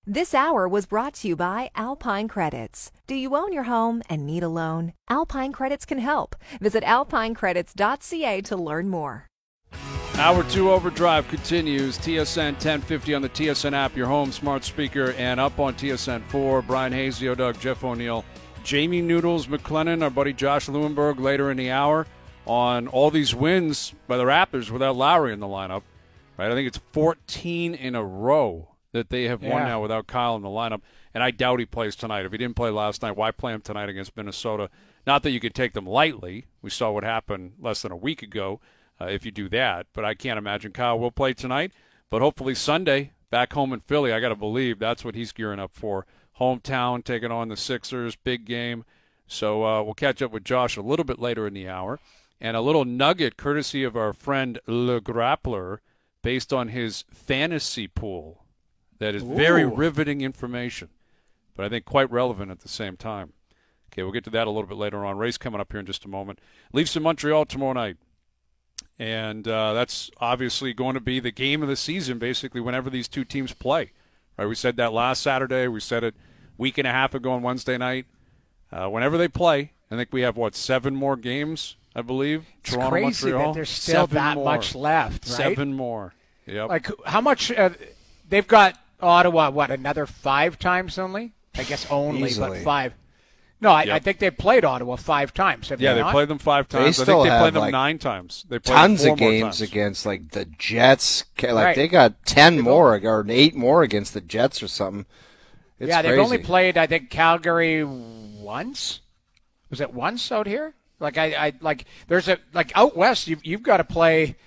This hour was brought to you by Alpine Credits. Do you own your home and need a loan? Alpine Credits can help. Visit alpinecredits.ca to learn more. Hour 2 Overdrive continues. TSN 1050 on the TSN app, your home smart speaker, and up on TSN 4. Brian Hayes, Doug, Jeff O'Neill, Jamie Noodles McLennan, our buddy Josh Lewenberg later in the hour on all these wins by the Raptors without Lowry in the lineup. Right? I think it's 14 in a row that they have won now without Kyle in the lineup, and I doubt he plays tonight. If he didn't play last night, why play him tonight against Minnesota? Not that you could take them lightly. We saw what happened less than a week ago if you do that, but I can't imagine Kyle will play tonight. But hopefully Sunday, back home in Philly, I got to believe that's what he's gearing up for. Hometown, taking on the Sixers, big game. So we'll catch up with Josh a little bit later in the hour. And a little nugget courtesy of our friend Le Grappler based on his fantasy pool. That is very riveting information, but I think quite relevant at the same time. Okay, we'll get to that a little bit later on. Race coming up here in just a moment. Leafs in Montreal tomorrow night. And that's obviously going to be the game of the season, basically, whenever these two teams play. Right? We said that last Saturday. We said it a week and a half ago on Wednesday night. Whenever they play, I think we have, 7 more games, I believe? It's Toronto, crazy Montreal. that there's still that much left, right? 7 more. Yep. Like, how much they've got Ottawa, another 5 times only? I guess only, Easily. but 5. No, I think they played Ottawa 5 times. Have Yeah, they not? played them 5 times. I still think they played have, them 9 times. They played Tons 4 of more games times. against the Jets. Right. They got 10 more or 8 more against the Jets or something. It's they've crazy. only played, I think, Calgary once. Was it once out here? There's out west. You've got to play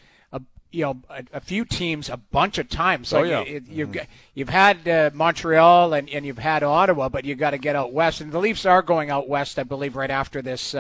a few teams a bunch of times. You've had Montreal and you've had Ottawa, but you've got to get out west. And the Leafs are going out west, I believe, right after this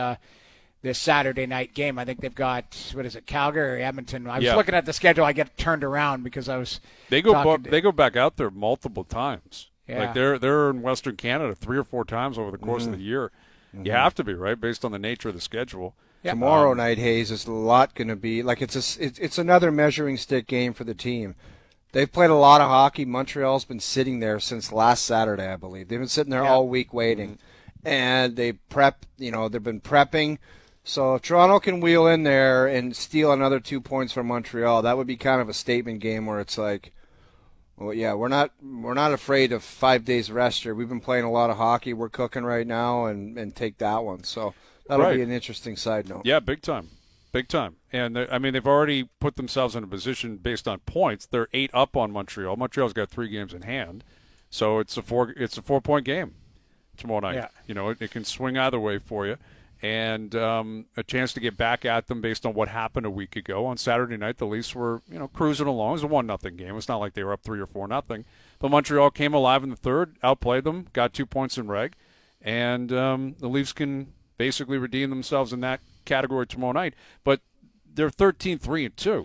Saturday night game. I think they've got, Calgary or Edmonton. I was looking at the schedule. I get turned around because I was. They go back out there multiple times. Yeah. Like they're in Western Canada 3 or 4 times over the course of the year. You have to be, right, based on the nature of the schedule. Yeah. Tomorrow night, Hayes, is a lot going to be it's another measuring stick game for the team. They've played a lot of hockey. Montreal's been sitting there since last Saturday, I believe. They've been sitting there all week waiting, and they prep. They've been prepping. So if Toronto can wheel in there and steal another 2 points from Montreal, that would be kind of a statement game where it's like, well, yeah, we're not afraid of 5 days rest here. We've been playing a lot of hockey. We're cooking right now, and take that one. So. That'll be an interesting side note. Yeah, big time. Big time. And, they've already put themselves in a position based on points. They're 8 up on Montreal. Montreal's got 3 games in hand. So it's a 4-point game tomorrow night. Yeah. It can swing either way for you. And a chance to get back at them based on what happened a week ago. On Saturday night, the Leafs were, cruising along. It was a 1-0 game. It's not like they were up 3 or 4-0. But Montreal came alive in the third, outplayed them, got 2 points in reg. And the Leafs can basically redeem themselves in that category tomorrow night. But they're 13-3-2.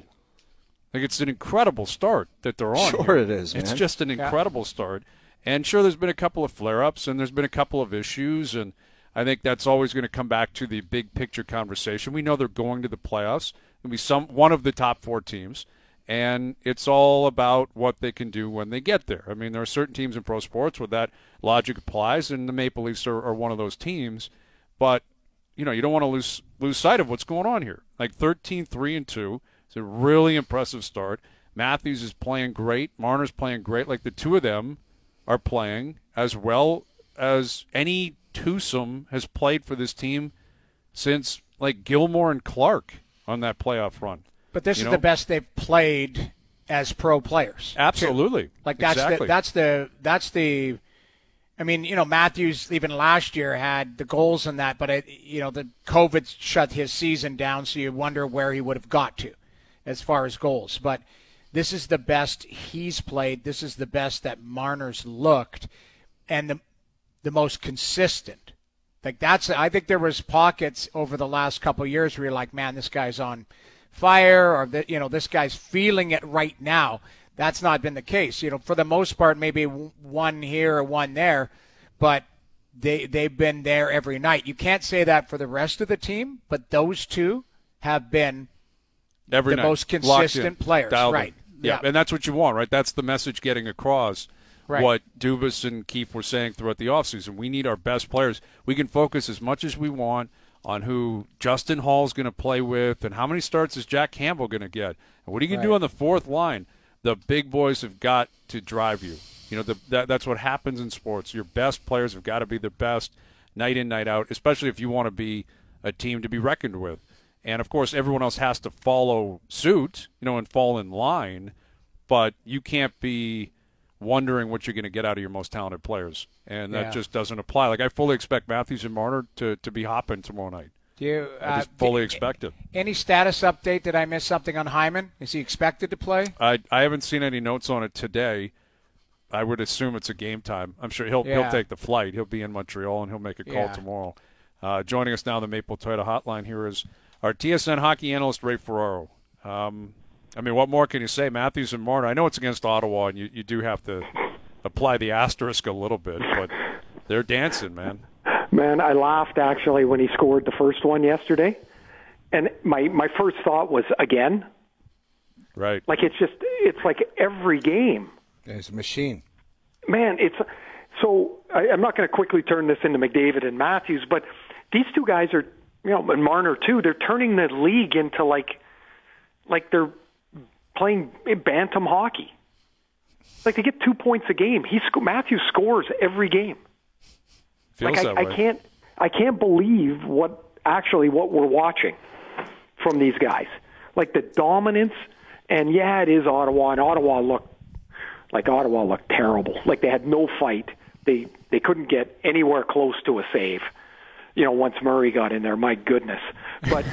It's an incredible start that they're on. Sure here. it is, man. It's just an incredible start. And sure, there's been a couple of flare-ups, and there's been a couple of issues, and I think that's always going to come back to the big picture conversation. We know they're going to the playoffs. It'll be one of the top 4 teams, and it's all about what they can do when they get there. There are certain teams in pro sports where that logic applies, and the Maple Leafs are one of those teams. But, you don't want to lose sight of what's going on here. 13-3-2. It's a really impressive start. Matthews is playing great. Marner's playing great. The two of them are playing as well as any twosome has played for this team since, Gilmore and Clark on that playoff run. But this is the best they've played as pro players. Absolutely. Exactly. That's the Matthews even last year had the goals in that, but the COVID shut his season down, so you wonder where he would have got to as far as goals. But this is the best he's played. This is the best that Marner's looked, and the most consistent. I think there was pockets over the last couple of years where you're like, man, this guy's on fire, or this guy's feeling it right now. That's not been the case. For the most part, maybe one here or one there, but they've been there every night. You can't say that for the rest of the team, but those two have been every the night. most consistent players. Dialed right. Yeah, and that's what you want, right? That's the message getting across what Dubas and Keefe were saying throughout the offseason. We need our best players. We can focus as much as we want on who Justin Hall's going to play with and how many starts is Jack Campbell going to get. And what are you going to do on the fourth line? The big boys have got to drive you. You know, that's what happens in sports. Your best players have got to be the best night in, night out, especially if you want to be a team to be reckoned with. And, of course, everyone else has to follow suit, and fall in line. But you can't be wondering what you're going to get out of your most talented players. And that just doesn't apply. Like, I fully expect Matthews and Marner to be hopping tomorrow night. I just fully expect it. Any status update? Did I miss something on Hyman? Is he expected to play? I haven't seen any notes on it today. I would assume it's a game time. I'm sure he'll take the flight. He'll be in Montreal, and he'll make a call tomorrow. Joining us now on the Maple Toyota Hotline here is our TSN hockey analyst, Ray Ferraro. What more can you say? Matthews and Marner, I know it's against Ottawa, and you do have to apply the asterisk a little bit, but they're dancing, man. Man, I laughed, actually, when he scored the first one yesterday. And my first thought was, again? Right. Like, it's like every game. Yeah, he's a machine. Man, so I'm not going to quickly turn this into McDavid and Matthews, but these two guys are, and Marner too, they're turning the league into like they're playing bantam hockey. Like, they get 2 points a game. Matthews scores every game. Feels that way. I can't believe what we're watching from these guys. Like, the dominance, and it is Ottawa, and Ottawa looked terrible. Like, they had no fight. They couldn't get anywhere close to a save. Once Murray got in there, my goodness. But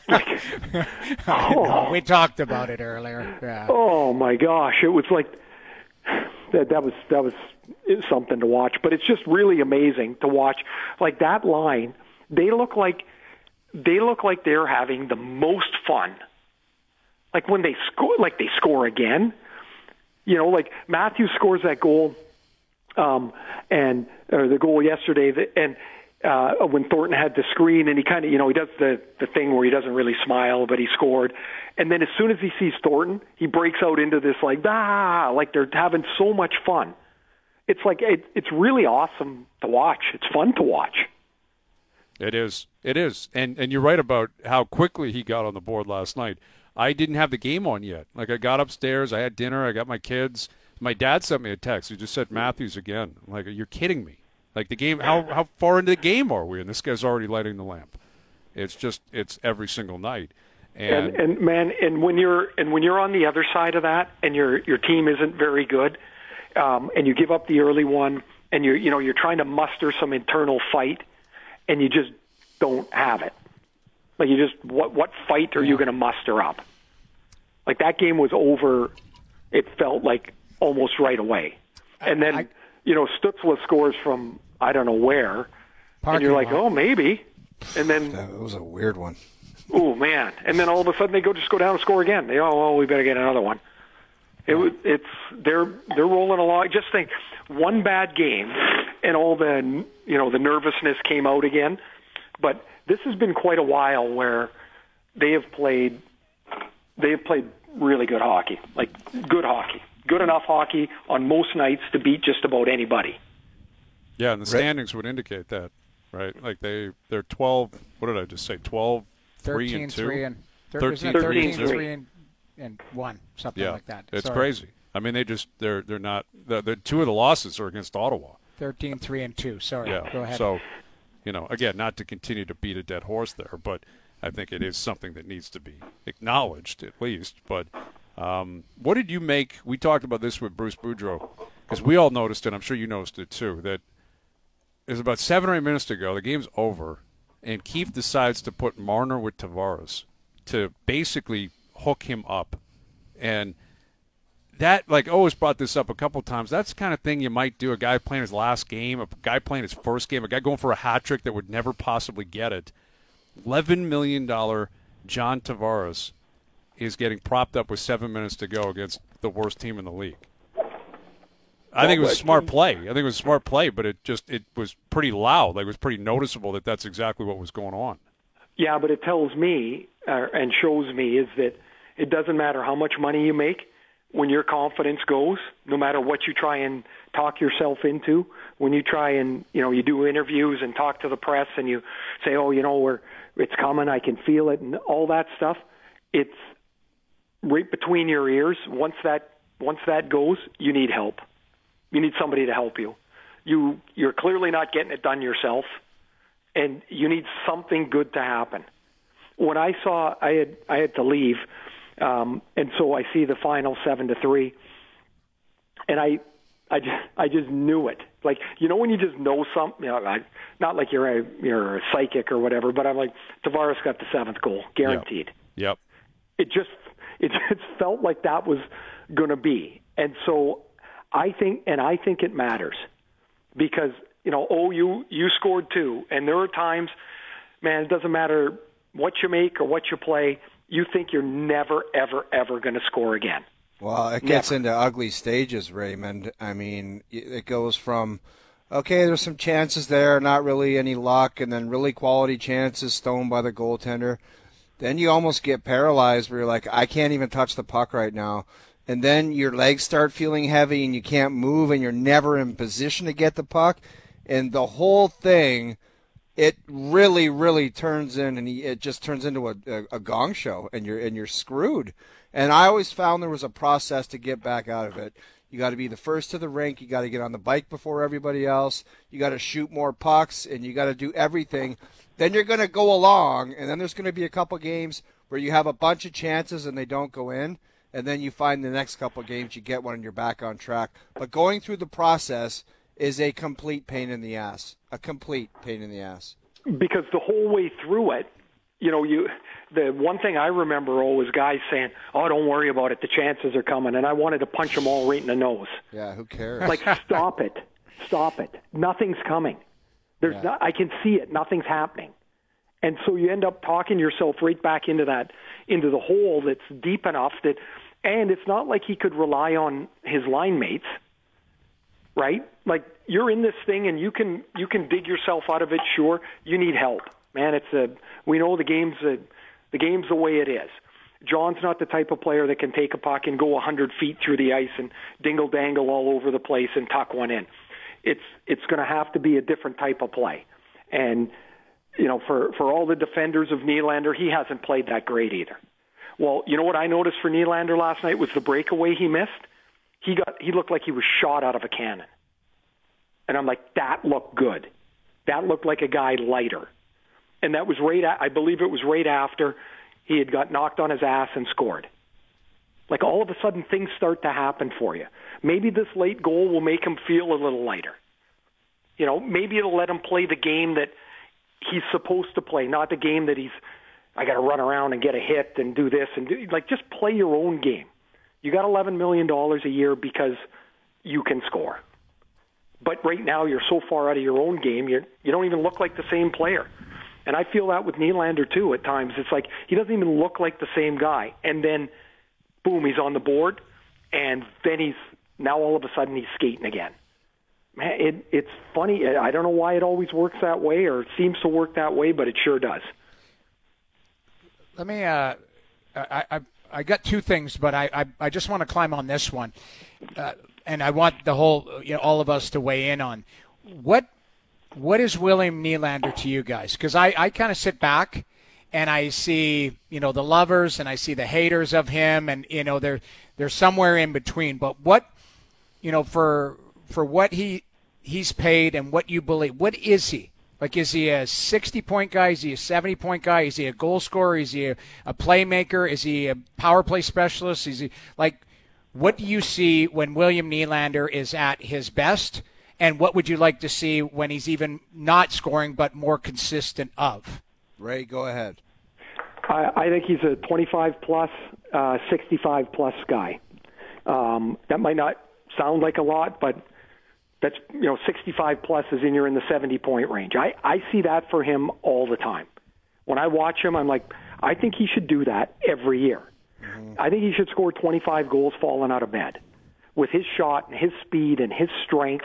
we talked about it earlier. Yeah. Oh my gosh, it was like that was something to watch. But it's just really amazing to watch. Like, that line, they look like they're having the most fun. Like, when they score again. Like Matthews scores that goal, or the goal yesterday, when Thornton had the screen, and he kind of, he does the thing where he doesn't really smile, but he scored. And then as soon as he sees Thornton, he breaks out into this like they're having so much fun. It's like it's really awesome to watch. It's fun to watch. It is, and you're right about how quickly he got on the board last night. I didn't have the game on yet. Like, I got upstairs, I had dinner, I got my kids. My dad sent me a text. He just said Matthews again. I'm like, you're kidding me. Like, the game, how far into the game are we? And this guy's already lighting the lamp. It's every single night. And when you're on the other side of that, and your team isn't very good, and you give up the early one, and you're trying to muster some internal fight, and you just don't have it. Like, what fight are you going to muster up? Like, that game was over, it felt like, almost right away. And then, Stützle scores from I don't know where, and you're like, oh, maybe. And then that was a weird one. Oh, man. And then all of a sudden they just go down and score again. We better get another one. They're rolling along. Just think, one bad game and all the nervousness came out again. But this has been quite a while where they have played really good hockey, like good hockey, good enough hockey on most nights to beat just about anybody. Yeah, and the standings would indicate that, right? Like, they're 12. What did I just say? 12, 3 and 2, 13-3 and 1, something like that. It's crazy. I mean, they're not. The two of the losses are against Ottawa. 13-3 and 2. Sorry, yeah. Go ahead. So, again, not to continue to beat a dead horse there, but I think it is something that needs to be acknowledged at least. But what did you make? We talked about this with Bruce Boudreau, because we all noticed it. I'm sure you noticed it too. That it was about 7 or 8 minutes ago. The game's over, and Keefe decides to put Marner with Tavares to basically hook him up. And that, like, always brought this up a couple times. That's the kind of thing you might do. A guy playing his last game, a guy playing his first game, a guy going for a hat trick that would never possibly get it. $11 million John Tavares is getting propped up with 7 minutes to go against the worst team in the league. I think it was a smart play. But it was pretty loud. Like, it was pretty noticeable that that's exactly what was going on. Yeah, but it tells me and shows me is that it doesn't matter how much money you make. when your confidence goes, no matter what you try and talk yourself into, when you try and, you do interviews and talk to the press and you say, it's coming, I can feel it, and all that stuff, it's right between your ears. Once that goes, you need help. You need somebody to help you. You're clearly not getting it done yourself, and you need something good to happen. When I saw I had to leave, and so I see the final 7-3, and I just knew it. Like, when you just know something, not like you're a psychic or whatever, but I'm like, Tavares got the 7th goal, guaranteed. Yep. It just felt like that was going to be. And so I think it matters because, you scored 2. And there are times, man, it doesn't matter what you make or what you play, you think you're never, ever, ever going to score again. Well, it gets into ugly stages, Raymond. I mean, it goes from, okay, there's some chances there, not really any luck, and then really quality chances stoned by the goaltender. Then you almost get paralyzed where you're like, I can't even touch the puck right now. And then your legs start feeling heavy and you can't move and you're never in position to get the puck. And the whole thing, it really, really turns in, and it just turns into a gong show, and you're screwed. And I always found there was a process to get back out of it. You got to be the first to the rink. You got to get on the bike before everybody else. You got to shoot more pucks, and you got to do everything. Then you're going to go along, and then there's going to be a couple games where you have a bunch of chances and they don't go in, and then you find the next couple games you get one and you're back on track. But going through the process is a complete pain in the ass. A complete pain in the ass. Because the whole way through it, the one thing I remember always guys saying, "Oh, don't worry about it. The chances are coming." And I wanted to punch them all right in the nose. Yeah, who cares? Like, stop it. Nothing's coming. I can see it. Nothing's happening. And so you end up talking yourself right back into the hole that's deep enough that, and it's not like he could rely on his line mates, right? Like, you're in this thing and you can dig yourself out of it. Sure, you need help, man. We know the game's the way it is. John's not the type of player that can take a puck and go 100 feet through the ice and dingle-dangle all over the place and tuck one in. It's going to have to be a different type of play. And, for all the defenders of Nylander, he hasn't played that great either. Well, you know what I noticed for Nylander last night was the breakaway he missed. He looked like he was shot out of a cannon. And I'm like, that looked good. That looked like a guy lighter. And that was I believe it was right after he had got knocked on his ass and scored. Like, all of a sudden things start to happen for you. Maybe this late goal will make him feel a little lighter. Maybe it'll let him play the game that he's supposed to play, not the game that I got to run around and get a hit and do this and just play your own game. You got $11 million a year because you can score. But right now you're so far out of your own game, you don't even look like the same player. And I feel that with Nylander too at times. It's like he doesn't even look like the same guy. And then, boom, he's on the board, and then now all of a sudden he's skating again. Man, it's funny. I don't know why it always works that way or it seems to work that way, but it sure does. Let me I got two things, but I just want to climb on this one. And I want the whole, all of us to weigh in on what is William Nylander to you guys? Because I kind of sit back and I see, the lovers and I see the haters of him, and they're somewhere in between. But what, for what he's paid and what you believe, what is he? Like, is he a 60-point guy? Is he a 70-point guy? Is he a goal scorer? Is he a playmaker? Is he a power play specialist? Is he what do you see when William Nylander is at his best? And what would you like to see when he's even not scoring but more consistent of? Ray, go ahead. I think he's a 25-plus, 65-plus guy. That might not sound like a lot, but that's 65-plus is you're in the 70-point range. I see that for him all the time. When I watch him, I'm like, I think he should do that every year. Mm-hmm. I think he should score 25 goals falling out of bed. With his shot and his speed and his strength,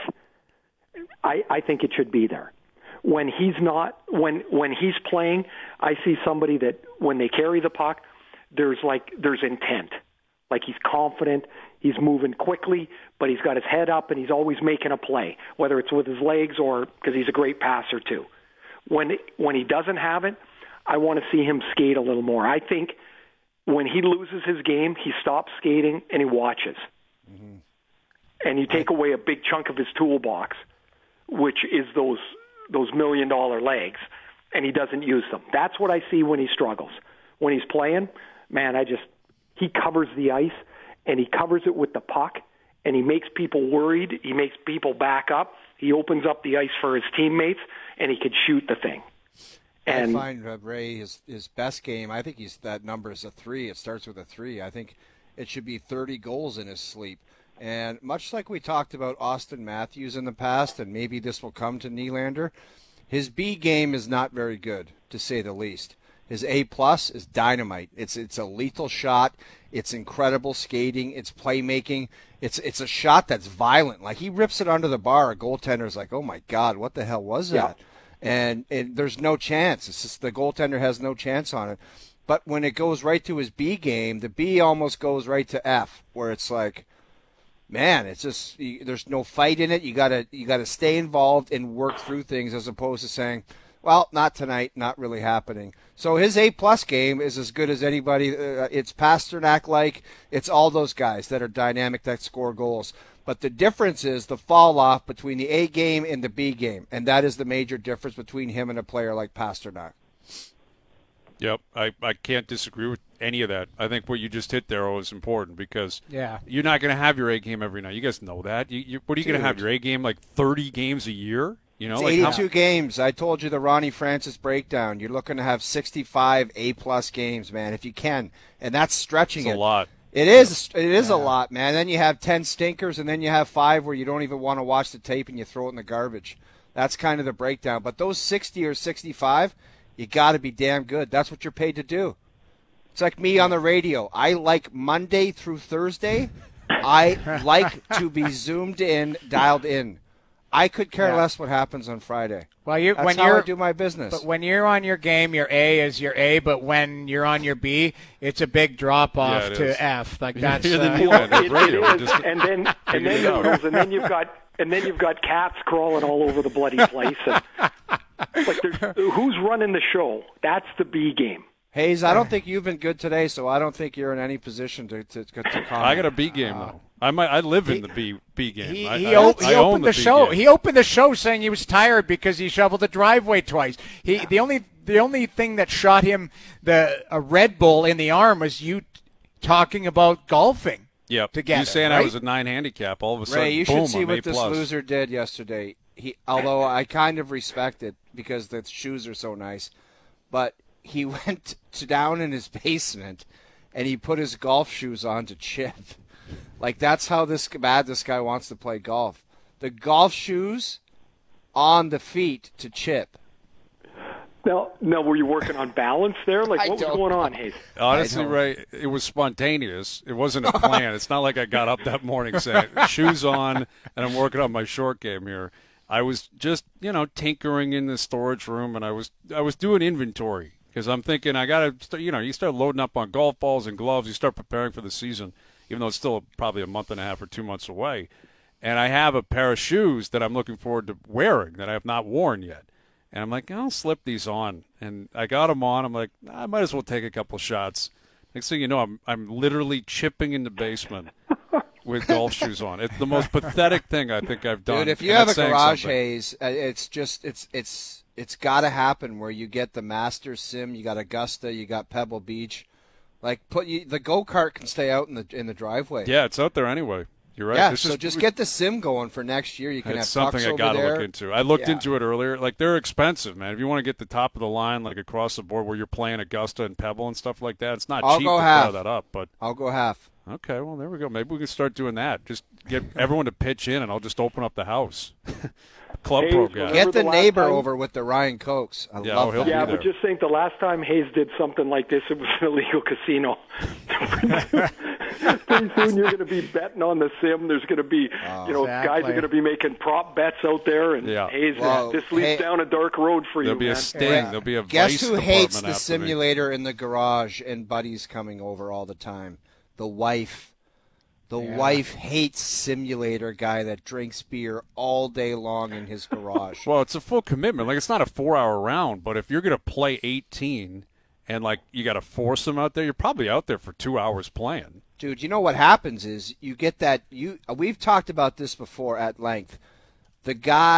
I think it should be there. When he's not, when he's playing, I see somebody that when they carry the puck, there's intent. Like, he's confident, He's moving quickly, but he's got his head up and he's always making a play, whether it's with his legs or because he's a great passer too. When he doesn't have it, I want to see him skate a little more. I think when he loses his game, he stops skating and he watches. Mm-hmm. And you take away a big chunk of his toolbox, which is those $1 million legs, and he doesn't use them. That's what I see when he struggles. When he's playing, man, he covers the ice, and he covers it with the puck, and he makes people worried. He makes people back up. He opens up the ice for his teammates, and he could shoot the thing. And I find Ray his best game. I think that number is a 3. It starts with a 3. I think it should be 30 goals in his sleep. And much like we talked about Auston Matthews in the past, and maybe this will come to Nylander, his B game is not very good, to say the least. His A+ is dynamite. It's a lethal shot. It's incredible skating. It's playmaking. It's a shot that's violent. Like, he rips it under the bar. A goaltender's like, oh my God, what the hell was that? And there's no chance. It's just the goaltender has no chance on it. But when it goes right to his B game, the B almost goes right to F, where it's like, man, it's just there's no fight in it. You gotta stay involved and work through things, as opposed to saying, well, not tonight, not really happening. So his A+ game is as good as anybody. It's Pasternak-like. It's all those guys that are dynamic, that score goals. But the difference is the fall off between the A game and the B game, and that is the major difference between him and a player like Pasternak. Yep, I can't disagree with any of that. I think what you just hit there is important because you're not going to have your A game every night. You guys know that. What are you going to have, your A game like 30 games a year? You know, it's 82 games. I told you the Ronnie Francis breakdown. You're looking to have 65 A+ games, man, if you can, and that's stretching it. A lot. It is. It is a lot, man. Then you have 10 stinkers, and then you have 5 where you don't even want to watch the tape and you throw it in the garbage. That's kind of the breakdown. But those 60 or 65, you got to be damn good. That's what you're paid to do. It's like me on the radio. I like Monday through Thursday. I like to be zoomed in, dialed in. I could care less what happens on Friday. Well, That's how I do my business. But when you're on your game, your A is your A. But when you're on your B, it's a big drop off to F. Like that's and then you've got cats crawling all over the bloody place. And, who's running the show? That's the B game. Hayes, I don't think you've been good today, so I don't think you're in any position to comment. I got a B game though. I live in the B game. He opened the show. He opened the show saying he was tired because he shoveled the driveway twice. The only thing that shot him a Red Bull in the arm was you talking about golfing. Yep. Together, you saying right? I was a 9 handicap. All of a sudden, Ray, you boom, should see I'm what A+. this loser did yesterday. Although I kind of respect it because the shoes are so nice, but he went down in his basement and he put his golf shoes on to chip. Like, that's how this guy wants to play golf. The golf shoes on the feet to chip. Now, were you working on balance there? Like, what was going on, Hayes? Honestly, Ray, it was spontaneous. It wasn't a plan. It's not like I got up that morning saying, shoes on, and I'm working on my short game here. I was just, tinkering in the storage room, and I was doing inventory because I'm thinking I got to, you start loading up on golf balls and gloves. You start preparing for the season, even though it's still probably a month and a half or 2 months away. And I have a pair of shoes that I'm looking forward to wearing that I have not worn yet. And I'm like, I'll slip these on. And I got them on. I'm like, I might as well take a couple shots. Next thing you know, I'm literally chipping in the basement with golf shoes on. It's the most pathetic thing I think I've done. Dude, if you have a garage, Hayes, it's got to happen where you get the Masters Sim, you got Augusta, you got Pebble Beach. Like, the go-kart can stay out in the driveway. Yeah, it's out there anyway. You're right. Yeah, so just get the sim going for next year. You can have something I got to look into. I looked into it earlier. Like, they're expensive, man. If you want to get the top of the line, like across the board, where you're playing Augusta and Pebble and stuff like that, it's not cheap to pair that up. But I'll go half. Okay, well, there we go. Maybe we can start doing that. Just get everyone to pitch in, and I'll just open up the house. Club Pro guy. Get the neighbor over with the Ryan Cokes. I love that. Yeah, but just think the last time Hayes did something like this, it was an illegal casino. Pretty soon you're going to be betting on the sim. There's going to be, guys are going to be making prop bets out there. And Hayes, this leads down a dark road for There'll be a sting. There'll be a Guess vice who hates the department simulator in the garage and buddies coming over all the time? The wife. The wife hates simulator guy that drinks beer all day long in his garage. Well, it's a full commitment. Like, it's not a 4-hour round, but if you're going to play 18 and, like, you got to force them out there, you're probably out there for 2 hours playing. Dude, you know what happens is you get that we've talked about this before at length. The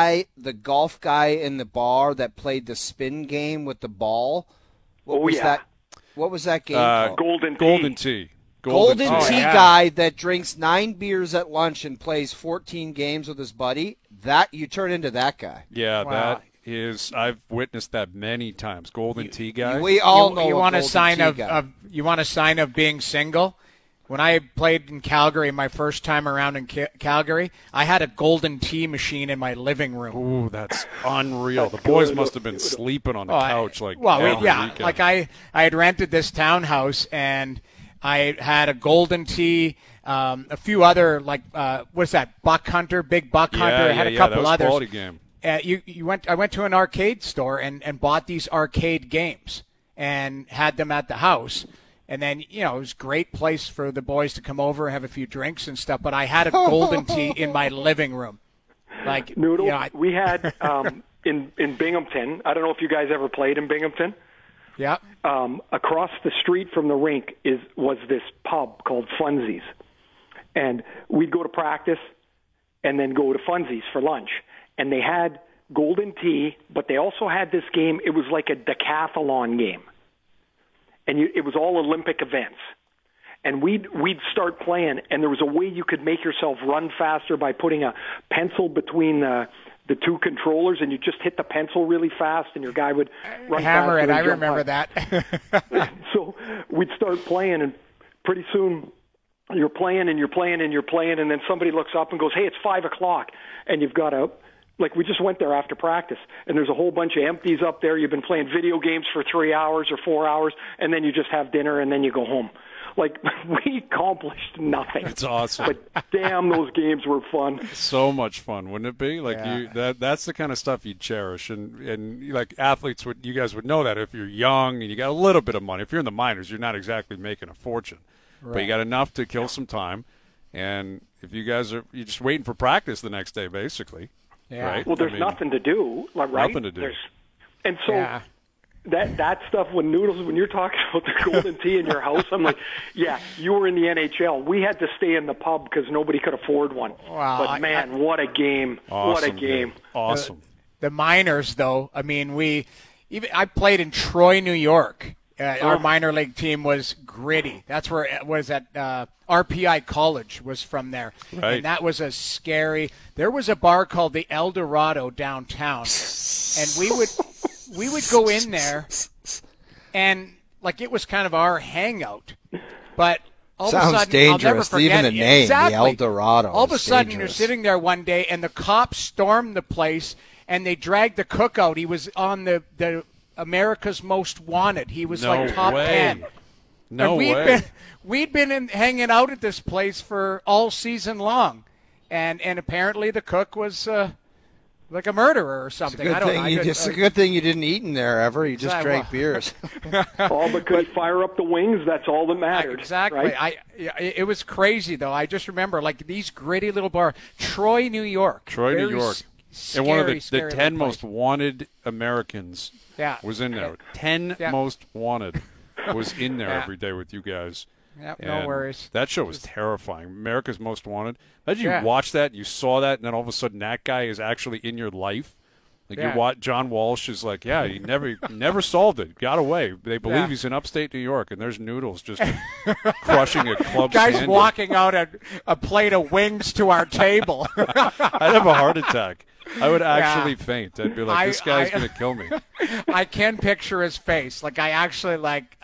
golf guy in the bar that played the spin game with the ball. What was that game called? Golden Tee. Golden Tee guy that drinks 9 beers at lunch and plays 14 games with his buddy. That you turn into that guy. Yeah, Wow. that is. I've witnessed that many times. Golden Tee guy. We all know you a want a Golden sign Tee of, guy. you want a sign of being single. When I played in Calgary, my first time around in Calgary, I had a Golden Tee machine in my living room. Ooh, that's unreal. The boys must have been sleeping on the couch every weekend. Like I had rented this townhouse and I had a Golden Tee, a few other what's that? Buck Hunter, Big Buck Hunter. I had a couple that was others. Quality game. I went to an arcade store and bought these arcade games and had them at the house. And then, it was a great place for the boys to come over and have a few drinks and stuff. But I had a Golden Tee in my living room. Like, Noodle, we had in Binghamton. I don't know if you guys ever played in Binghamton. Yeah. Across the street from the rink was this pub called Funsies. And we'd go to practice and then go to Funsies for lunch. And they had Golden Tee, but they also had this game. It was like a decathlon game. And it was all Olympic events. And we'd start playing, and there was a way you could make yourself run faster by putting a pencil between the two controllers, and you just hit the pencil really fast, and your guy would run hammer faster. I remember that. So we'd start playing, and pretty soon you're playing, and then somebody looks up and goes, "Hey, it's 5 o'clock," and you've got to. Like, we just went there after practice, and there's a whole bunch of empties up there. You've been playing video games for 3 hours or 4 hours, and then you just have dinner, and then you go home. Like, we accomplished nothing. It's awesome. But damn, those games were fun. So much fun, wouldn't it be? Like, that's the kind of stuff you'd cherish. And like, athletes, you guys would know that if you're young and you got a little bit of money. If you're in the minors, you're not exactly making a fortune. Right. But you got enough to kill some time. And if you're just waiting for practice the next day, basically. Yeah. Right? Well, there's nothing to do, right? Nothing to do. And so that stuff, when you're talking about the Golden Tee in your house, I'm like, yeah, you were in the NHL. We had to stay in the pub because nobody could afford one. Wow. But, man, what a game. Awesome, what a game. Awesome. The minors, though, I mean, I played in Troy, New York. Our minor league team was Gritty. That's where it was at RPI College was from there. Right. And that was there was a bar called the El Dorado downtown. And we would go in there and like it was kind of our hangout. But all of a sudden, dangerous. I'll never forget Even the name, exactly. the El Dorado. All of a sudden, dangerous. you're sitting there one day and the cops stormed the place and they dragged the cook out. He was on the America's Most Wanted. He was like top 10. No and way. We'd been hanging out at this place for all season long, and apparently the cook was like a murderer or something. I don't know. It's a good thing you didn't eat in there ever. You just drank beers. All because fire up the wings. That's all that mattered. Exactly. Right? It was crazy though. I just remember like these gritty little bars. Troy, New York. New York. Scary, and one of the scary 10 place. most wanted Americans was in there. 10 most wanted was in there every day with you guys. Yep, no worries. That show was terrifying. America's Most Wanted. Imagine you watched that, you saw that, and then all of a sudden that guy is actually in your life. Like John Walsh is like, he never solved it. Got away. They believe he's in upstate New York, and there's Noodles just crushing a club. Guys walking out a plate of wings to our table. I'd have a heart attack. I would actually faint. I'd be like, this guy's going to kill me. I can picture his face. Like I actually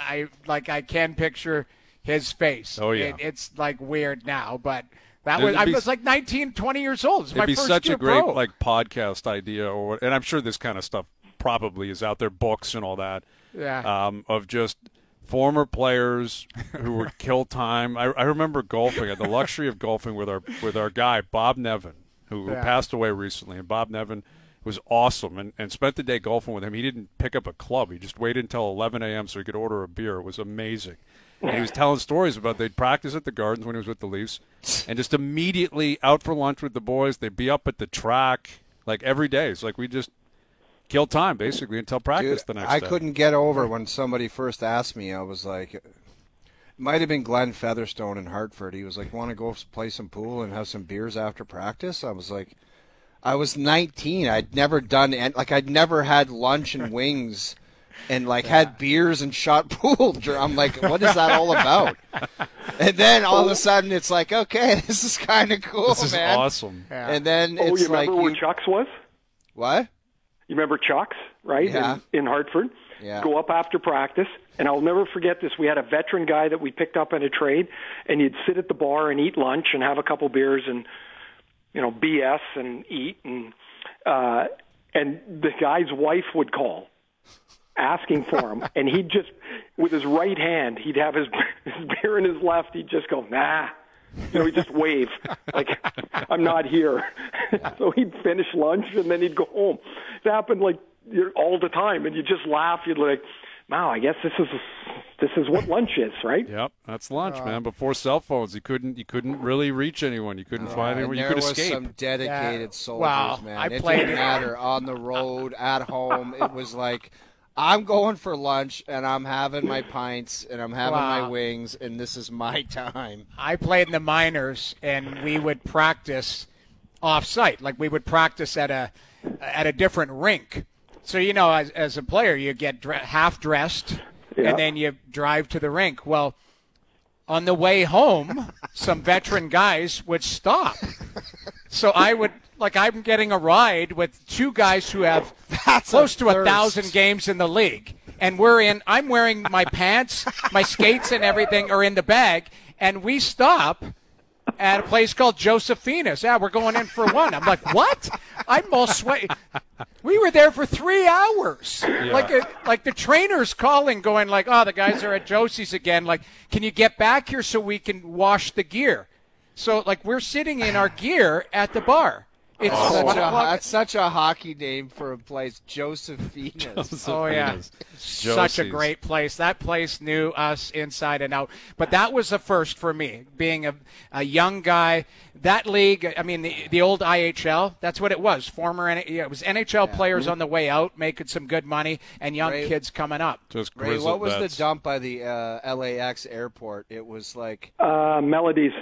I can picture his face. Oh yeah. It's like weird now, but I was like 19, 20 years old. It's my it'd be first such year a great pro. podcast idea, and I'm sure this kind of stuff probably is out there, books and all that. Yeah. Of just former players who would kill time. I remember golfing. I had the luxury of golfing with our guy Bob Nevin, who passed away recently, and Bob Nevin was awesome and spent the day golfing with him. He didn't pick up a club. He just waited until 11 a.m. so he could order a beer. It was amazing. And he was telling stories about they'd practice at the Gardens when he was with the Leafs, and just immediately out for lunch with the boys. They'd be up at the track like every day. It's like we just kill time basically until practice the next day. I couldn't get over when somebody first asked me. I was like, it might have been Glenn Featherstone in Hartford. He was like, want to go play some pool and have some beers after practice? I was like, I was 19. I'd never done I'd never had lunch and wings and had beers and shot pool. I'm like, what is that all about? And then all of a sudden it's like, okay, this is kind of cool, this is man. awesome. Yeah. And then it's you remember where Chuck's was? What? You remember Chuck's, right? Yeah. In Hartford. Yeah. Go up after practice, and I'll never forget this. We had a veteran guy that we picked up in a trade, and he'd sit at the bar and eat lunch and have a couple beers and BS and eat, and the guy's wife would call asking for him, and he'd just, with his right hand, he'd have his beer in his left, he'd just go, nah. He'd just wave, like, I'm not here. So he'd finish lunch, and then he'd go home. It happened, all the time, and you just laugh. You'd like, wow, I guess this is what lunch is, right? Yep, that's lunch, man. Before cell phones, you couldn't really reach anyone. You couldn't find anyone. You could escape. There was some dedicated soldiers, man. It didn't matter on the road, at home. It was like, I'm going for lunch, and I'm having my pints, and I'm having my wings, and this is my time. I played in the minors, and we would practice off-site. Like, we would practice at a different rink. So, as a player, you get half-dressed, and then you drive to the rink. Well, on the way home, some veteran guys would stop. So I would, I'm getting a ride with two guys who have close to 1,000 games in the league. And I'm wearing my pants, my skates and everything are in the bag. And we stop at a place called Josephina's. Yeah, we're going in for one. I'm like, what? I'm all sweaty. We were there for 3 hours. Yeah. Like the trainer's calling, going the guys are at Josie's again. Like, can you get back here so we can wash the gear? So, we're sitting in our gear at the bar. It's that's such a hockey name for a place, Josephina's. Oh, yeah. Such a great place. That place knew us inside and out. But that was a first for me, being a young guy. That league, I mean, the old IHL, that's what it was. It was NHL players on the way out, making some good money, and young kids coming up. Ray, what was the dump by the LAX airport? It was like... Melodies.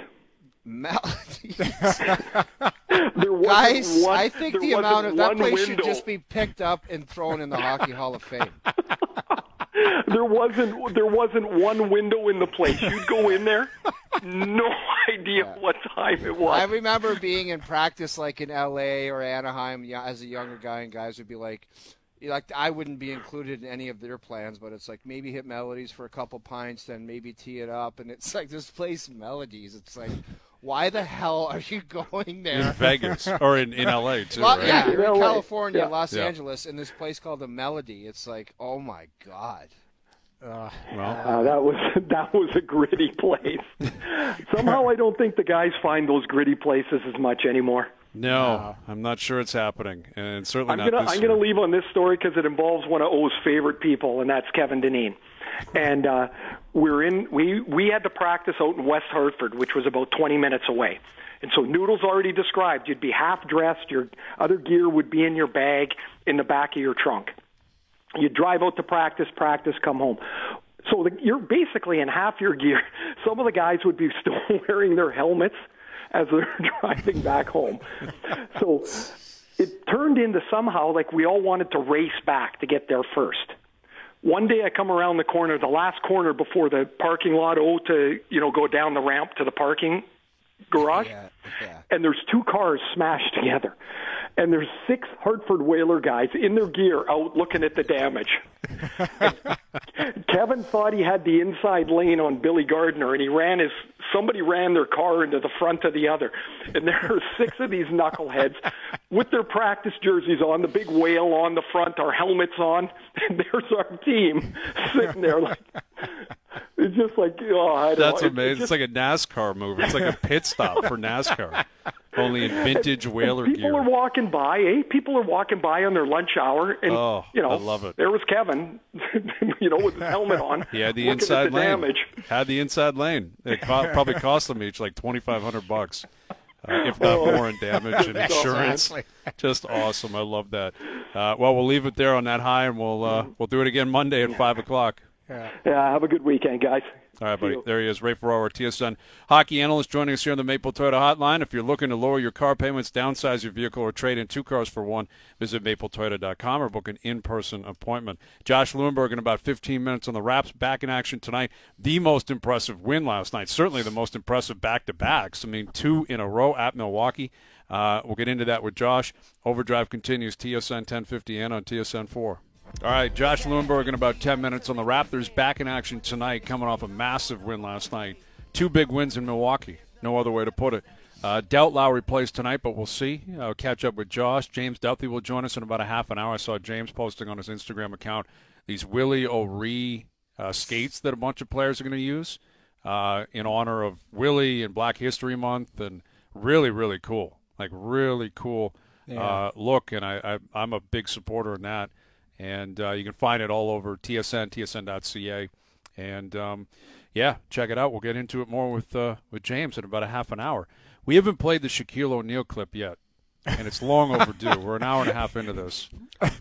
Guys, I think the amount of that place should just be picked up and thrown in the Hockey Hall of Fame. There wasn't one window in the place. You'd go in there, no idea what time it was. I remember being in practice in LA or Anaheim as a younger guy, and guys would be like I wouldn't be included in any of their plans, but it's like maybe hit Melodies for a couple pints, then maybe tee it up, and it's like this place Melodies. It's like, why the hell are you going there? In Vegas or in LA too, right? Yeah, you're in California, Los Angeles, in this place called the Melody. It's like, oh my God. That was a gritty place. Somehow I don't think the guys find those gritty places as much anymore. No, I'm not sure it's happening, and certainly I'm going to leave on this story because it involves one of O's favorite people, and that's Kevin Dineen. And we had to practice out in West Hartford, which was about 20 minutes away. And so Noodles already described, you'd be half dressed, your other gear would be in your bag in the back of your trunk. You'd drive out to practice, come home. So you're basically in half your gear. Some of the guys would be still wearing their helmets as they're driving back home. So it turned into somehow we all wanted to race back to get there first. One day I come around the corner, the last corner before the parking lot to go down the ramp to the parking garage, and there's two cars smashed together. And there's 6 Hartford Whaler guys in their gear out looking at the damage. Kevin thought he had the inside lane on Billy Gardner, and somebody ran their car into the front of the other. And there are 6 of these knuckleheads with their practice jerseys on, the big whale on the front, our helmets on, and there's our team sitting there it's just that's amazing. It's like a NASCAR movie. It's like a pit stop for NASCAR. Only in vintage Whaler People gear. are walking by, People are walking by on their lunch hour, and I love it. There was Kevin, with his helmet on. He had the looking inside at the lane. damage. Had the inside lane. It probably cost them each like $2,500, if not more in damage and insurance. Just awesome. I love that. Well, we'll leave it there on that high, and we'll do it again Monday at 5:00. Yeah, have a good weekend, guys. All right, buddy. There he is, Ray Ferraro, TSN hockey analyst, joining us here on the Maple Toyota Hotline. If you're looking to lower your car payments, downsize your vehicle, or trade in 2 cars for 1, visit mapletoyota.com or book an in-person appointment. Josh Lewinberg in about 15 minutes on the Raps, back in action tonight. The most impressive win last night, certainly the most impressive back-to-backs. I mean, 2 in a row at Milwaukee. We'll get into that with Josh. Overdrive continues, TSN 1050 and on TSN 4. All right, Josh Lewinberg in about 10 minutes on the Raptors, back in action tonight, coming off a massive win last night. 2 big wins in Milwaukee, no other way to put it. Doubt Lowry plays tonight, but we'll see. I'll catch up with Josh. James Duthie will join us in about a half an hour. I saw James posting on his Instagram account these Willie O'Ree skates that a bunch of players are going to use in honor of Willie and Black History Month, and really, really cool. Like, really cool look, and I'm a big supporter in that. And you can find it all over TSN, tsn.ca. And, check it out. We'll get into it more with James in about a half an hour. We haven't played the Shaquille O'Neal clip yet, and it's long overdue. We're an hour and a half into this.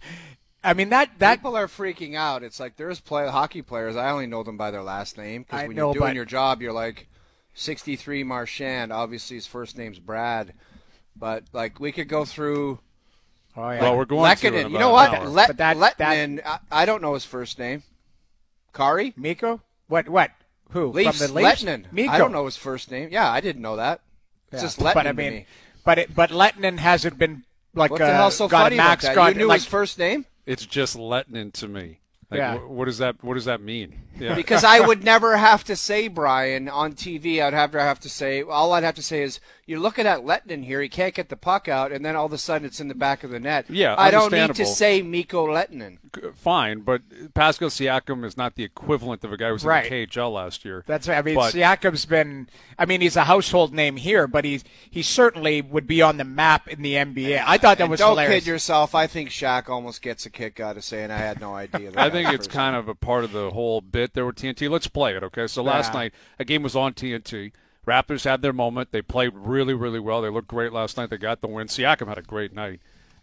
I mean, that people are freaking out. It's like there's hockey players. I only know them by their last name because when you're doing your job, you're like 63 Marchand. Obviously, his first name's Brad. But, like, we could go through – Oh, yeah. Well, we're going to. You know what? Lettinen, I don't know his first name. Kari? Miko? What? Who? Leafs, from the Leafs? Lettinen. Miko. I don't know his first name. Yeah, I didn't know that. It's just Lettinen to me. But Lettinen hasn't been like what the hell's so got funny a max about that? You knew like, his first name? It's just Lettinen to me. Like, yeah. What does that mean? Yeah. Because I would never have to say, Brian, on TV, all I'd have to say is, you're looking at Lettinen here, he can't get the puck out, and then all of a sudden it's in the back of the net. Yeah, I don't need to say Mikko Lettinen. Fine, but Pascal Siakam is not the equivalent of a guy who was in the KHL last year. That's right. I mean, Siakam's been – I mean, he's a household name here, but he certainly would be on the map in the NBA. I thought that was hilarious. Don't kid yourself. I think Shaq almost gets a kick out of saying I had no idea. I think it's kind of a part of the whole bit there with TNT. Let's play it, okay? So last night, a game was on TNT. Raptors had their moment. They played really, really well. They looked great last night. They got the win. Siakam had a great night.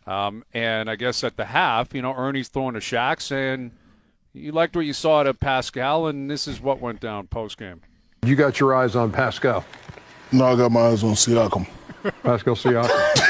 And I guess at the half, Ernie's throwing to Shaq saying, you liked what you saw out of Pascal, and this is what went down post-game. You got your eyes on Pascal? No, I got my eyes on Siakam. Pascal Siakam.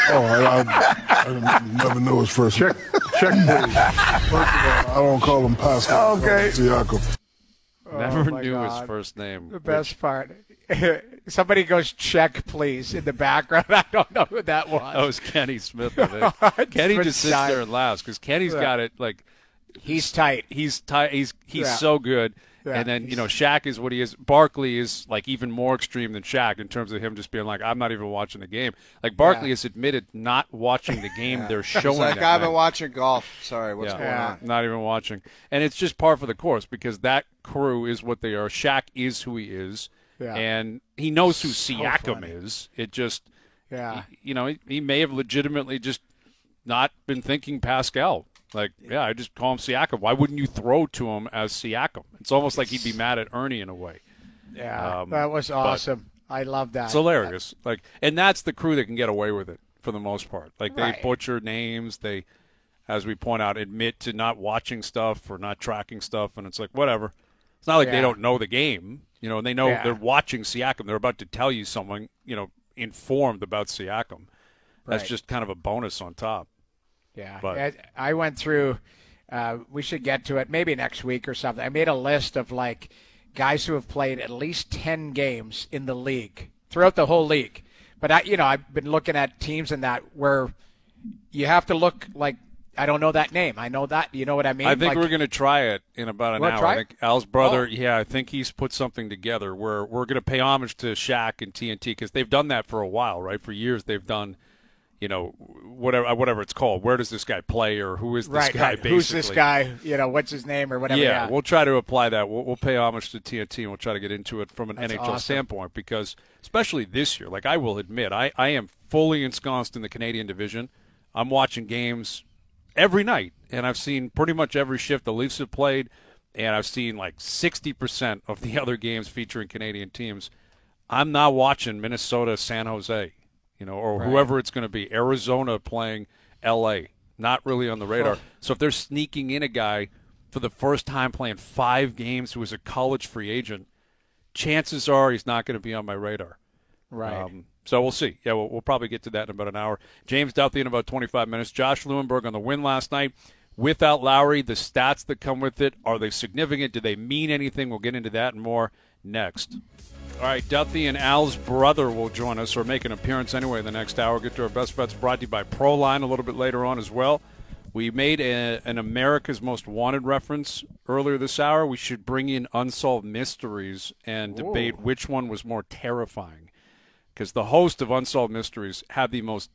I never know his first name. Check, please. First of all, I don't call him Pascal. Okay. Siakam. Never knew his first name. The best part. Somebody goes, check, please, in the background. I don't know who that was. That was Kenny Smith, I think. Kenny just sits there and laughs because Kenny's got it like – He's tight. He's tight. He's so good. Yeah. And then, Shaq is what he is. Barkley is, like, even more extreme than Shaq in terms of him just being like, I'm not even watching the game. Like, Barkley has admitted not watching the game they're showing. He's like, I've been watching golf. Sorry, what's going on? Not even watching. And it's just par for the course because that crew is what they are. Shaq is who he is. Yeah. And he knows who Siakam is. It just, he may have legitimately just not been thinking Pascal. Like, I just call him Siakam. Why wouldn't you throw to him as Siakam? It's almost like he'd be mad at Ernie in a way. Yeah, that was awesome. I love that. It's hilarious. And that's the crew that can get away with it for the most part. Like, they butcher names. They, as we point out, admit to not watching stuff or not tracking stuff, and it's like, whatever. It's not like they don't know the game, and they know they're watching Siakam. They're about to tell you something, informed about Siakam. That's just kind of a bonus on top. Yeah, but I went through we should get to it maybe next week or something. I made a list of, like, guys who have played at least 10 games in the league, throughout the whole league. But, I've been looking at teams in that where you have to look like, I don't know that name. I know that. You know what I mean? I think we're going to try it in about an hour. I think Al's brother, I think he's put something together where we're going to pay homage to Shaq and TNT because they've done that for a while, right? For years they've done, whatever it's called. Where does this guy play, or who is this guy? Right. Basically, Who's this guy? What's his name or whatever. Yeah, we'll try to apply that. We'll pay homage to TNT, and we'll try to get into it from an That's NHL awesome. standpoint, because especially this year, like I will admit, I am fully ensconced in the Canadian division. I'm watching games every night, and I've seen pretty much every shift the Leafs have played, and I've seen like 60% of the other games featuring Canadian teams. I'm not watching Minnesota, San Jose, or whoever it's going to be, Arizona playing L.A., not really on the radar. So if they're sneaking in a guy for the first time playing 5 games who is a college free agent, chances are he's not going to be on my radar. Right. So we'll see. Yeah, we'll probably get to that in about an hour. James Duthie in about 25 minutes. Josh Lewenberg on the win last night. Without Lowry, the stats that come with it, are they significant? Do they mean anything? We'll get into that and more next. All right, Duthie and Al's brother will join us, or make an appearance anyway in the next hour. Get to our best bets, brought to you by Proline a little bit later on as well. We made an America's Most Wanted reference earlier this hour. We should bring in Unsolved Mysteries and debate which one was more terrifying, because the host of Unsolved Mysteries had the most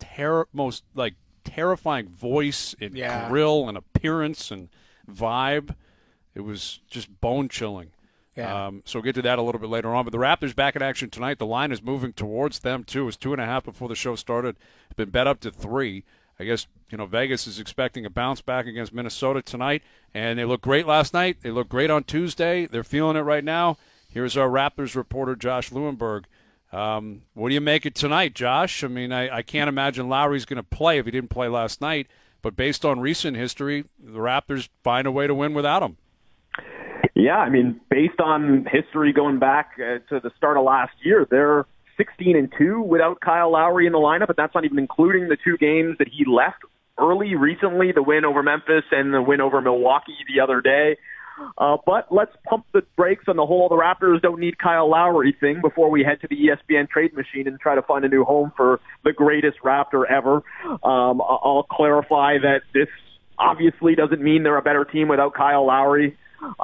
terrifying voice and grill and appearance and vibe. It was just bone-chilling. Yeah. So we'll get to that a little bit later on. But the Raptors back in action tonight. The line is moving towards them, too. It was 2.5 before the show started. It's been bet up to 3. I guess, Vegas is expecting a bounce back against Minnesota tonight. And they looked great last night. They looked great on Tuesday. They're feeling it right now. Here's our Raptors reporter, Josh Lewenberg. What do you make of tonight, Josh? I mean, I can't imagine Lowry's going to play if he didn't play last night. But based on recent history, the Raptors find a way to win without him. Yeah, I mean, based on history going back to the start of last year, they're 16-2 without Kyle Lowry in the lineup, but that's not even including the 2 games that he left early recently, the win over Memphis and the win over Milwaukee the other day. But let's pump the brakes on the whole the Raptors don't need Kyle Lowry thing before we head to the ESPN trade machine and try to find a new home for the greatest Raptor ever. I'll clarify that this obviously doesn't mean they're a better team without Kyle Lowry.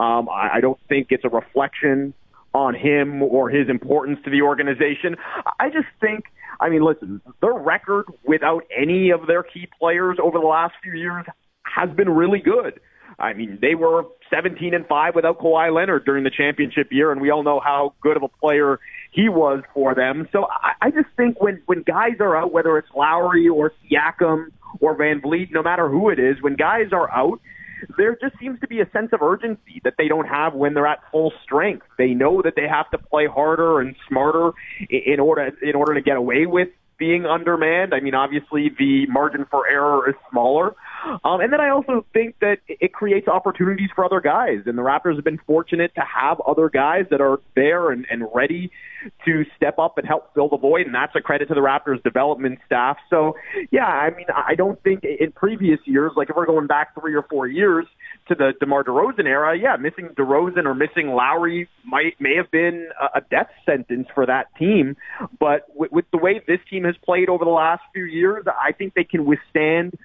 I don't think it's a reflection on him or his importance to the organization. I just think, listen, their record without any of their key players over the last few years has been really good. I mean, they were 17-5 without Kawhi Leonard during the championship year, and we all know how good of a player he was for them. So I just think when guys are out, whether it's Lowry or Siakam or Van Vliet, no matter who it is, when guys are out, there just seems to be a sense of urgency that they don't have when they're at full strength. They know that they have to play harder and smarter in order to get away with being undermanned. I mean, obviously the margin for error is smaller. And then I also think that it creates opportunities for other guys. And the Raptors have been fortunate to have other guys that are there and ready to step up and help fill the void. And that's a credit to the Raptors development staff. So, yeah, I mean, I don't think in previous years, like if we're going back 3 or 4 years to the DeMar DeRozan era, missing DeRozan or missing Lowry may have been a death sentence for that team. But with the way this team has played over the last few years, I think they can withstand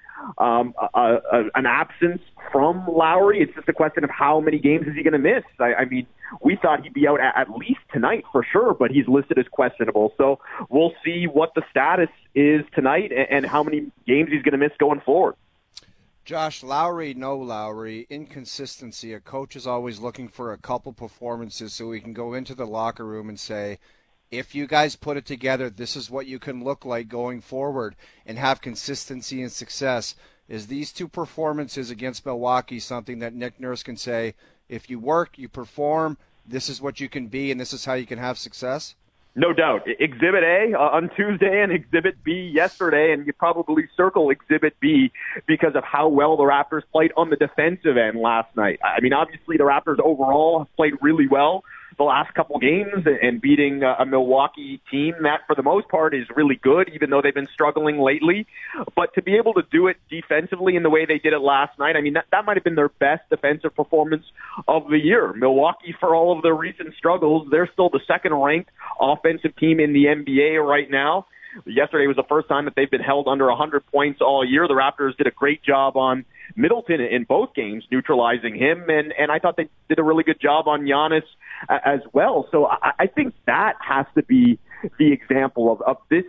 an absence from Lowry. It's just a question of how many games is he going to miss. I mean, we thought he'd be out at least tonight for sure, but he's listed as questionable. So we'll see what the status is tonight and how many games he's going to miss going forward. Josh, Lowry, no Lowry, inconsistency. A coach is always looking for a couple performances so we can go into the locker room and say, if you guys put it together, this is what you can look like going forward and have consistency and success. Is these 2 performances against Milwaukee something that Nick Nurse can say, if you work, you perform, this is what you can be and this is how you can have success? No doubt. Exhibit A on Tuesday and Exhibit B yesterday, and you probably circle Exhibit B because of how well the Raptors played on the defensive end last night. I mean, obviously the Raptors overall have played really well the last couple games and beating a Milwaukee team that for the most part is really good, even though they've been struggling lately. But to be able to do it defensively in the way they did it last night, I mean, that might have been their best defensive performance of the year. Milwaukee, for all of their recent struggles, they're still the second-ranked offensive team in the NBA right now. Yesterday was the first time that they've been held under 100 points all year. The Raptors did a great job on Middleton in both games, neutralizing him, and I thought they did a really good job on Giannis as well. So I think that has to be the example of this is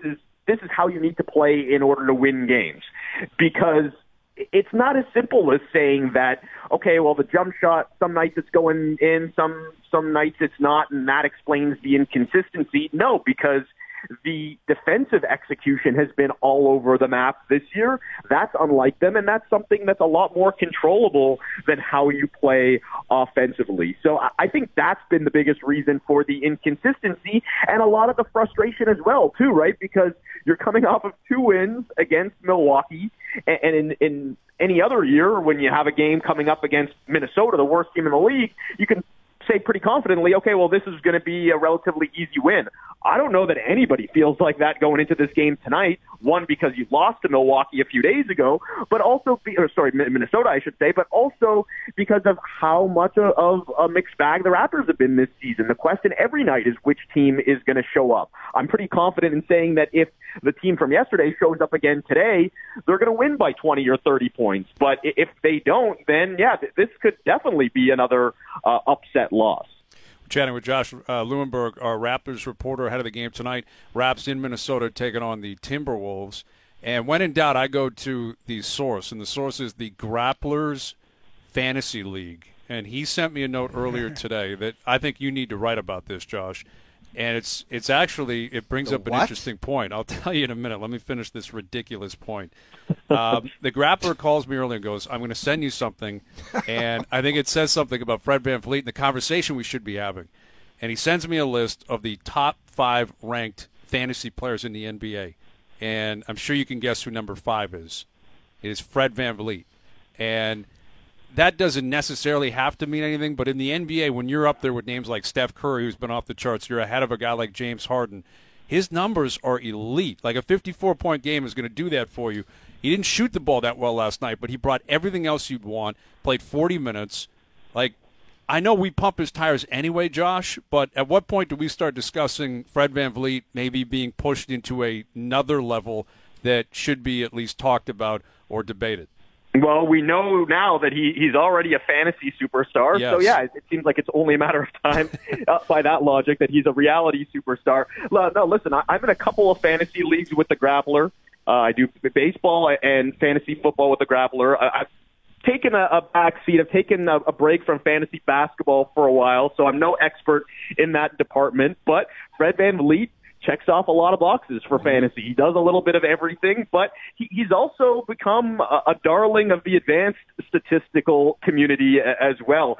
this is how you need to play in order to win games. Because it's not as simple as saying that, okay, well, the jump shot, some nights it's going in, some nights it's not, and that explains the inconsistency. No, because the defensive execution has been all over the map this year. That's unlike them, and that's something that's a lot more controllable than how you play offensively. So I think that's been the biggest reason for the inconsistency and a lot of the frustration as well, too, right? Because you're coming off of 2 wins against Milwaukee, and in any other year when you have a game coming up against Minnesota, the worst team in the league, you can say pretty confidently, okay, well, this is going to be a relatively easy win. I don't know that anybody feels like that going into this game tonight. One, because you lost to Milwaukee a few days ago, but also, Minnesota, I should say, but also because of how much of a mixed bag the Raptors have been this season. The question every night is which team is going to show up. I'm pretty confident in saying that if the team from yesterday shows up again today, they're going to win by 20 or 30 points. But if they don't, then, yeah, this could definitely be another upset loss. Chatting with Josh Lewenberg, our Raptors reporter ahead of the game tonight. Raps in Minnesota taking on the Timberwolves. And when in doubt, I go to the source, and the source is the Grapplers Fantasy League. And he sent me a note earlier today that I think you need to write about this, Josh. And it's actually, it brings up an interesting point. I'll tell you in a minute. Let me finish this ridiculous point. The Grappler calls me earlier and goes, I'm going to send you something. And I think it says something about Fred VanVleet and the conversation we should be having. And he sends me a list of the top 5 ranked fantasy players in the NBA. And I'm sure you can guess who number 5 is. It is Fred VanVleet. And that doesn't necessarily have to mean anything, but in the NBA, when you're up there with names like Steph Curry, who's been off the charts, you're ahead of a guy like James Harden. His numbers are elite. Like a 54-point game is going to do that for you. He didn't shoot the ball that well last night, but he brought everything else you'd want, played 40 minutes. Like, I know we pump his tires anyway, Josh, but at what point do we start discussing Fred VanVleet maybe being pushed into another level that should be at least talked about or debated? Well, we know now that he's already a fantasy superstar. Yes. So, yeah, it seems like it's only a matter of time by that logic that he's a reality superstar. No, listen, I'm in a couple of fantasy leagues with the Grappler. I do baseball and fantasy football with the Grappler. I've taken a back seat. I've taken a break from fantasy basketball for a while, so I'm no expert in that department. But Fred VanVleet checks off a lot of boxes for fantasy. He does a little bit of everything, but he's also become a darling of the advanced statistical community as well.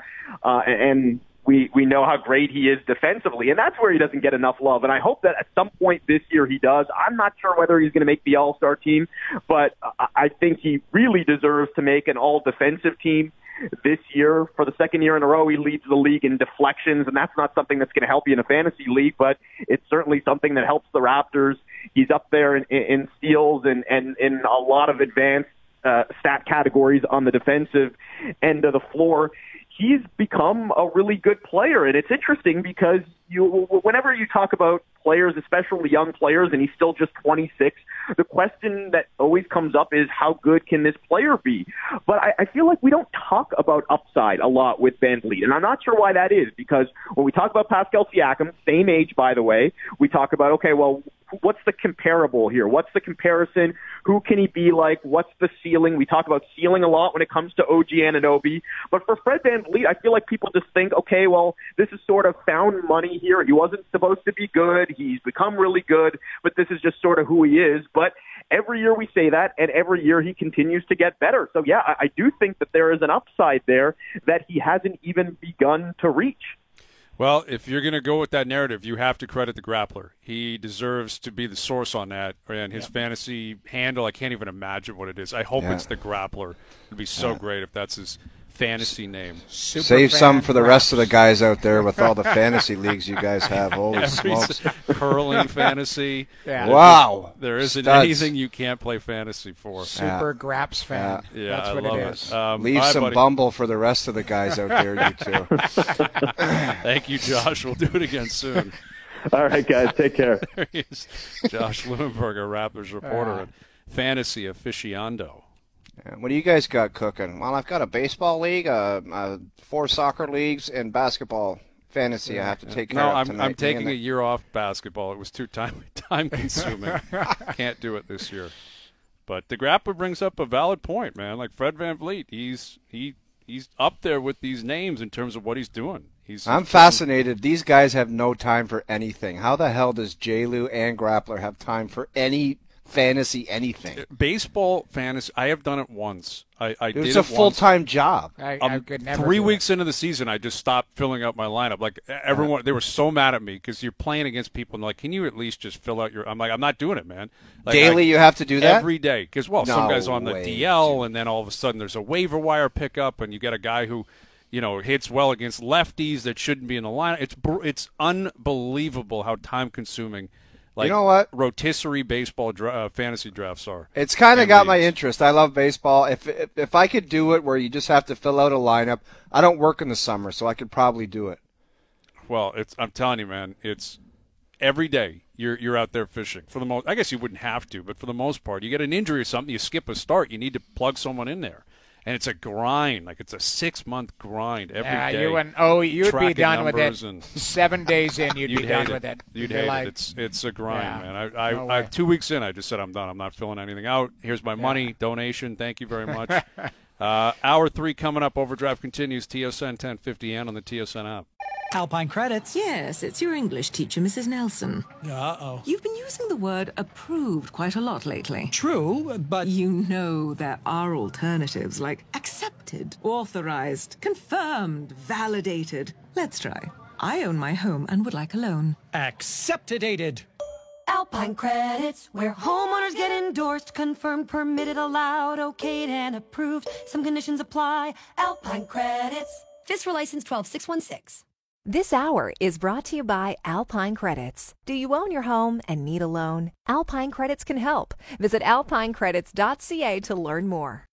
And we know how great he is defensively, and that's where he doesn't get enough love. And I hope that at some point this year he does. I'm not sure whether he's going to make the All-Star team, but I think he really deserves to make an all-defensive team. This year, for the second year in a row, he leads the league in deflections, and that's not something that's going to help you in a fantasy league, but it's certainly something that helps the Raptors. He's up there in steals and in a lot of advanced stat categories on the defensive end of the floor. He's become a really good player, and it's interesting because whenever you talk about players, especially young players, and he's still just 26, the question that always comes up is how good can this player be? But I feel like we don't talk about upside a lot with VanVleet, and I'm not sure why that is, because when we talk about Pascal Siakam, same age, by the way, we talk about, okay, well, what's the comparable here? What's the comparison? Who can he be like? What's the ceiling? We talk about ceiling a lot when it comes to OG Anunoby. But for Fred VanVleet, I feel like people just think, okay, well, this is sort of found money here. He wasn't supposed to be good. He's become really good, but this is just sort of who he is. But every year we say that, and every year he continues to get better. So, yeah, I do think that there is an upside there that he hasn't even begun to reach. Well, if you're going to go with that narrative, you have to credit the Grappler. He deserves to be the source on that. And his fantasy handle, I can't even imagine what it is. I hope it's the Grappler. It would be so great if that's his fantasy name. Save some for the rest of the guys out there with all the fantasy leagues you guys have. Holy smokes. Curling fantasy. Yeah. Wow. There isn't Studs. anything you can't play fantasy for. Super Graps fan. Yeah, That's what I love it is. Leave some buddy. Bumble for the rest of the guys out there, you two. Thank you, Josh. We'll do it again soon. All right, guys, take care. There he is, Josh Lewenberg, our Raptors reporter and fantasy aficionado. What do you guys got cooking? Well, I've got a baseball league, 4 soccer leagues, and basketball fantasy I have to take care No, of tonight. I'm taking a year off basketball. It was too time consuming. Can't do it this year. But the Grappler brings up a valid point, man. Like Fred VanVleet, he's up there with these names in terms of what he's doing. I'm fascinated. These guys have no time for anything. How the hell does J-Lu and Grappler have time for any fantasy anything? Baseball fantasy, I have done it once. I did it's a full-time job. I could never 3 do weeks into the season, I just stopped filling out my lineup. Like everyone, they were so mad at me because you're playing against people and like, can you at least just fill out your? I'm like, I'm not doing it, man. Like, Daily, you have to do that every day because some guys on the DL, and then all of a sudden there's a waiver wire pickup, and you get a guy who, hits well against lefties that shouldn't be in the lineup. It's unbelievable how time consuming. Like, you know what? Rotisserie baseball fantasy drafts are. It's kind of got my interest. I love baseball. If I could do it where you just have to fill out a lineup, I don't work in the summer, so I could probably do it. Well, I'm telling you, man, it's every day you're out there fishing. For the most, I guess you wouldn't have to, but for the most part, you get an injury or something, you skip a start, you need to plug someone in there. And it's a grind. Like, it's a 6-month grind every day. You would be done with it. 7 days in, you'd be done with it. You'd hate it. It's a grind, man. I 2 weeks in, I just said I'm done. I'm not filling anything out. Here's my money, donation. Thank you very much. Hour 3 coming up. Overdrive continues. TSN 1050 and on the TSN app. Alpine Credits? Yes, it's your English teacher, Mrs. Nelson. Uh-oh. You've been using the word approved quite a lot lately. True, but... You know there are alternatives like accepted, authorized, confirmed, validated. Let's try. I own my home and would like a loan. Accepted-ated. Alpine Credits, where homeowners get endorsed, confirmed, permitted, allowed, okayed, and approved. Some conditions apply. Alpine Credits. FISRA license 12616. This hour is brought to you by Alpine Credits. Do you own your home and need a loan? Alpine Credits can help. Visit alpinecredits.ca to learn more.